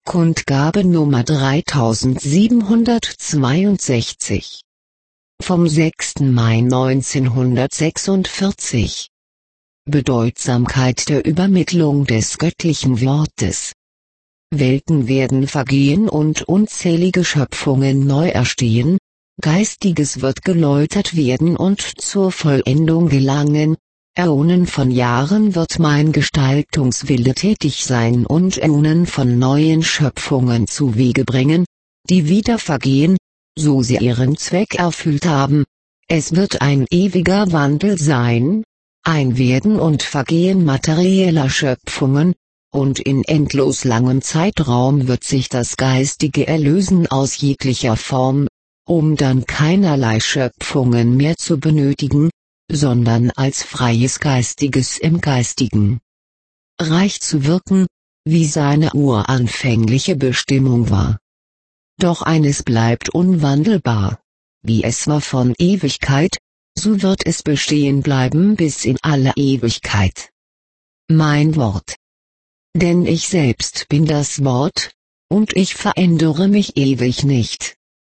Kundgabe Nummer 3762. Vom 6. Mai 1946. Bedeutsamkeit der Übermittlung des göttlichen Wortes. Welten werden vergehen und unzählige Schöpfungen neu erstehen, Geistiges wird geläutert werden und zur Vollendung gelangen. Äonen von Jahren wird mein Gestaltungswille tätig sein und Äonen von neuen Schöpfungen zu Wege bringen, die wieder vergehen, so sie ihren Zweck erfüllt haben. Es wird ein ewiger Wandel sein, ein Werden und Vergehen materieller Schöpfungen, und in endlos langem Zeitraum wird sich das Geistige erlösen aus jeglicher Form, um dann keinerlei Schöpfungen mehr zu benötigen, sondern als freies Geistiges im Geistigen Reich zu wirken, wie seine uranfängliche Bestimmung war. Doch eines bleibt unwandelbar: wie es war von Ewigkeit, so wird es bestehen bleiben bis in alle Ewigkeit. Mein Wort. Denn ich selbst bin das Wort, und ich verändere mich ewig nicht.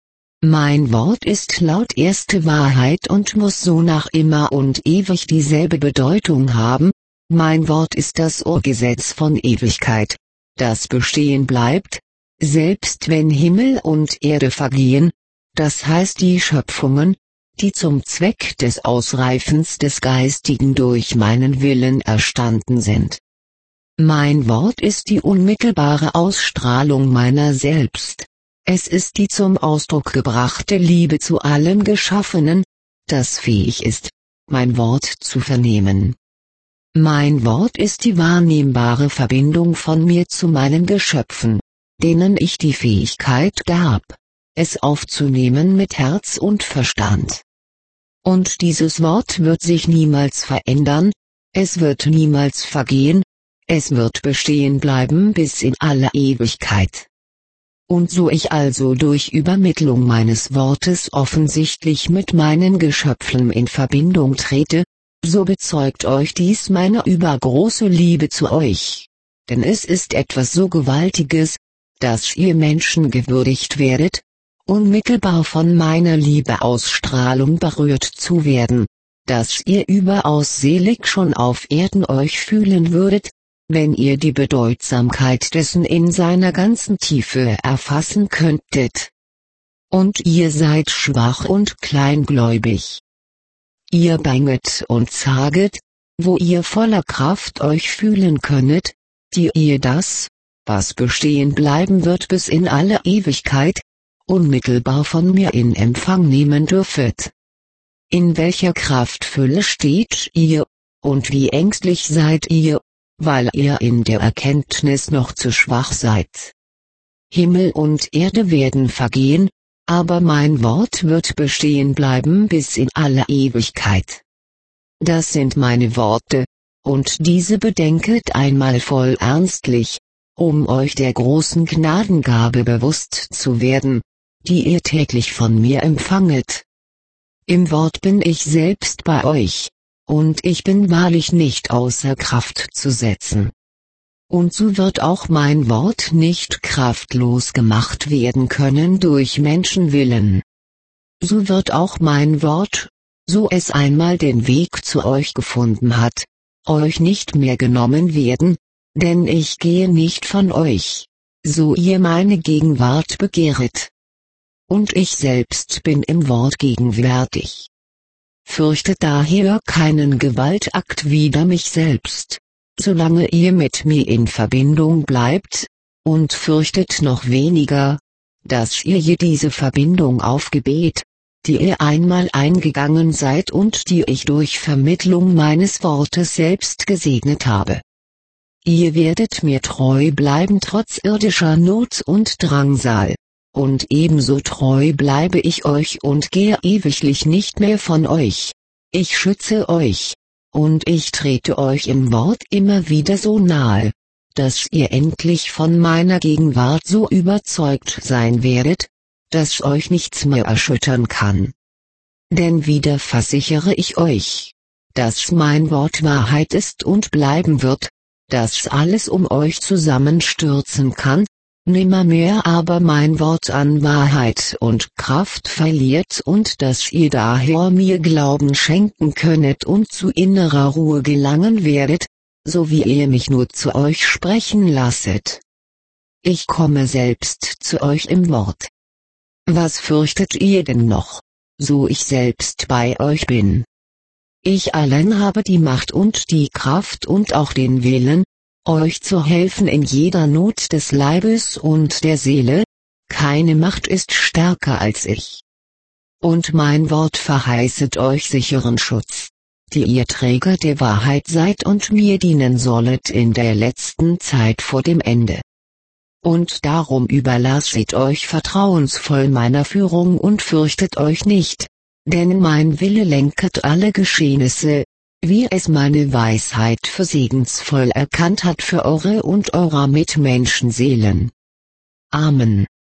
Mein Wort ist laut erste Wahrheit und muss so nach immer und ewig dieselbe Bedeutung haben. Mein Wort ist das Urgesetz von Ewigkeit, das bestehen bleibt, selbst wenn Himmel und Erde vergehen, das heißt die Schöpfungen, die zum Zweck des Ausreifens des Geistigen durch meinen Willen erstanden sind. Mein Wort ist die unmittelbare Ausstrahlung meiner selbst. Es ist die zum Ausdruck gebrachte Liebe zu allem Geschaffenen, das fähig ist, mein Wort zu vernehmen. Mein Wort ist die wahrnehmbare Verbindung von mir zu meinen Geschöpfen, denen ich die Fähigkeit gab, es aufzunehmen mit Herz und Verstand. Und dieses Wort wird sich niemals verändern, es wird niemals vergehen, es wird bestehen bleiben bis in alle Ewigkeit. Und so ich also durch Übermittlung meines Wortes offensichtlich mit meinen Geschöpfen in Verbindung trete, so bezeugt euch dies meine übergroße Liebe zu euch. Denn es ist etwas so Gewaltiges, dass ihr Menschen gewürdigt werdet, unmittelbar von meiner Liebeausstrahlung berührt zu werden, dass ihr überaus selig schon auf Erden euch fühlen würdet, wenn ihr die Bedeutsamkeit dessen in seiner ganzen Tiefe erfassen könntet. Und ihr seid schwach und kleingläubig. Ihr banget und zaget, wo ihr voller Kraft euch fühlen könnet, die ihr das, was bestehen bleiben wird bis in alle Ewigkeit, unmittelbar von mir in Empfang nehmen dürfet. In welcher Kraftfülle steht ihr, und wie ängstlich seid ihr, weil ihr in der Erkenntnis noch zu schwach seid. Himmel und Erde werden vergehen, aber mein Wort wird bestehen bleiben bis in alle Ewigkeit. Das sind meine Worte, und diese bedenket einmal voll ernstlich, um euch der großen Gnadengabe bewusst zu werden, die ihr täglich von mir empfanget. Im Wort bin ich selbst bei euch, und ich bin wahrlich nicht außer Kraft zu setzen. Und so wird auch mein Wort nicht kraftlos gemacht werden können durch Menschenwillen. So wird auch mein Wort, so es einmal den Weg zu euch gefunden hat, euch nicht mehr genommen werden, denn ich gehe nicht von euch, so ihr meine Gegenwart begehret. Und ich selbst bin im Wort gegenwärtig. Fürchtet daher keinen Gewaltakt wider mich selbst, solange ihr mit mir in Verbindung bleibt, und fürchtet noch weniger, dass ihr je diese Verbindung aufgebt, die ihr einmal eingegangen seid und die ich durch Vermittlung meines Wortes selbst gesegnet habe. Ihr werdet mir treu bleiben trotz irdischer Not und Drangsal. Und ebenso treu bleibe ich euch und gehe ewiglich nicht mehr von euch. Ich schütze euch, und ich trete euch im Wort immer wieder so nahe, dass ihr endlich von meiner Gegenwart so überzeugt sein werdet, dass euch nichts mehr erschüttern kann. Denn wieder versichere ich euch, dass mein Wort Wahrheit ist und bleiben wird, dass alles um euch zusammenstürzen kann, nimmermehr aber mein Wort an Wahrheit und Kraft verliert und dass ihr daher mir Glauben schenken könnet und zu innerer Ruhe gelangen werdet, so wie ihr mich nur zu euch sprechen lasset. Ich komme selbst zu euch im Wort. Was fürchtet ihr denn noch, so ich selbst bei euch bin? Ich allein habe die Macht und die Kraft und auch den Willen, euch zu helfen in jeder Not des Leibes und der Seele, keine Macht ist stärker als ich. Und mein Wort verheißet euch sicheren Schutz, die ihr Träger der Wahrheit seid und mir dienen sollet in der letzten Zeit vor dem Ende. Und darum überlasset euch vertrauensvoll meiner Führung und fürchtet euch nicht, denn mein Wille lenket alle Geschehnisse, wie es meine Weisheit für segensvoll erkannt hat für eure und eurer Mitmenschenseelen. Amen.